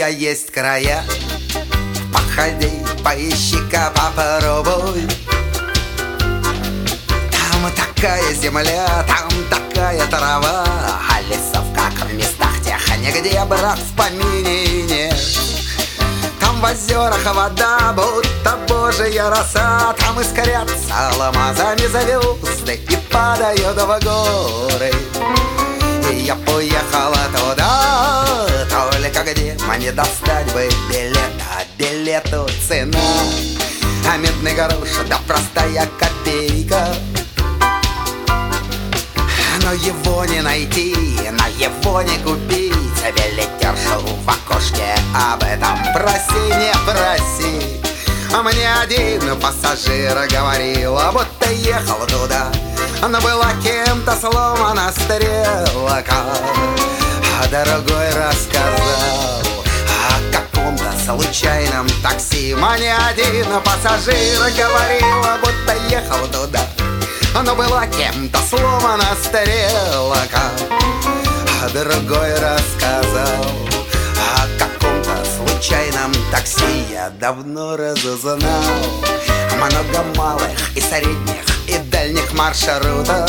я есть края. Походи, поищи-ка, попробуй. Там такая земля, там такая трава, а лесов, как в местах тех, нигде, брат, в помине нет. Там в озерах вода, будто божья роса, там искрятся алмазами звезды и падают в горы. И я поехала туда, только где мне достать бы билет, а билету цена, а медный грош, да простая копейка. Но его не найти, на его не купить. Билетершу в окошке об этом проси, не проси. А мне один пассажир говорил, будто ехал туда, но была кем-то сломана стрелка. А другой рассказал о каком-то случайном такси. Мне один пассажир говорил, будто ехал туда, но была кем-то сломана стрелка. А другой рассказал о каком-то случайном такси. Я давно разузнал много малых и средних и дальних маршрутов.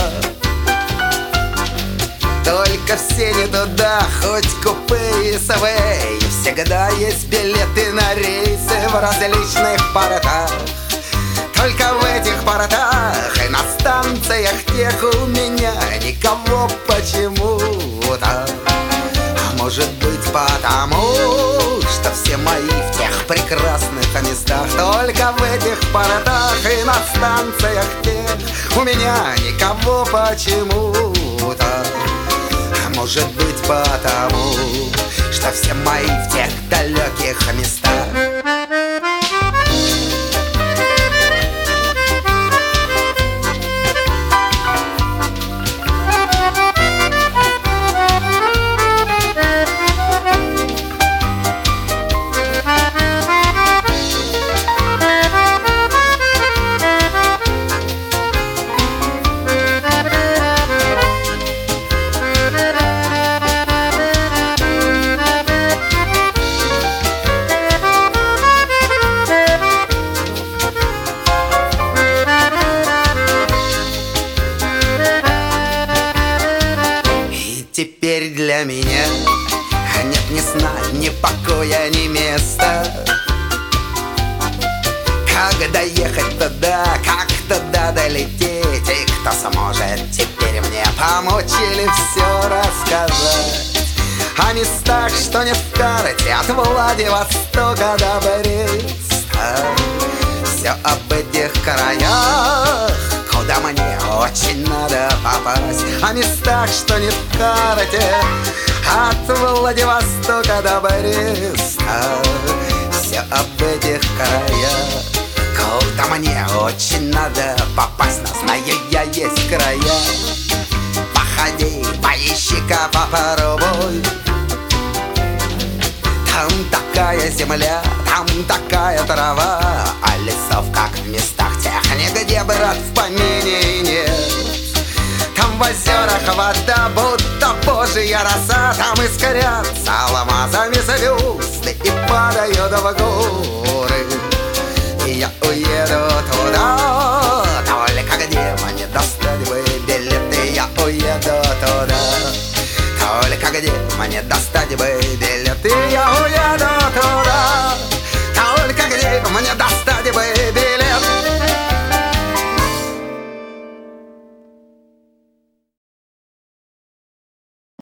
Только все не туда, хоть купе и СВ. И всегда есть билеты на рейсы в различных портах. Только в этих портах и на станциях тех у меня никого почему-то. А может быть потому, что все мои в тех прекрасных местах. Только в этих портах и на станциях тех у меня никого почему-то. А может быть потому, что все мои в тех далеких местах. Теперь для меня нет ни сна, ни покоя, ни места. Как доехать туда, как туда долететь, и кто сможет теперь мне помочь или все рассказать о местах, что нет в карте, от Владивостока до Бреста. Все об этих краях, куда мне очень надо попасть, о местах, что нет в карте, от Владивостока до Бреста. Все об этих краях, куда мне очень надо попасть, но знаю я есть края. Походи, поищи-ка, попробуй. Там такая земля, там такая трава, а лесов, как в местах тех, нигде, брат, в помине нет. Там в озерах вода, будто божья роса, там искрятся алмазами звезды и падают в горы. И я уеду туда, только где мне достать бы билеты. Я уеду туда, только где мне достать бы билеты. Я уеду туда, только где мне достать